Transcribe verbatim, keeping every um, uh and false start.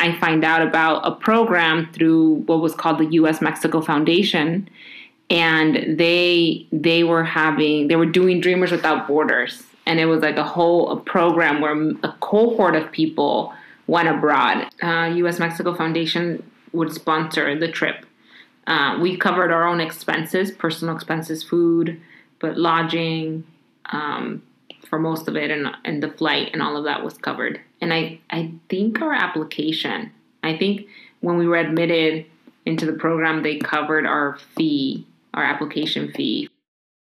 I find out about a program through what was called the U S Mexico Foundation. And they they were having they were doing Dreamers Without Borders, and it was like a whole a program where a cohort of people went abroad. Uh, U S Mexico Foundation would sponsor the trip. Uh, we covered our own expenses, personal expenses, food, but lodging um, for most of it, and and the flight and all of that was covered. And I I think our application, I think when we were admitted into the program, they covered our fee. Our application fee.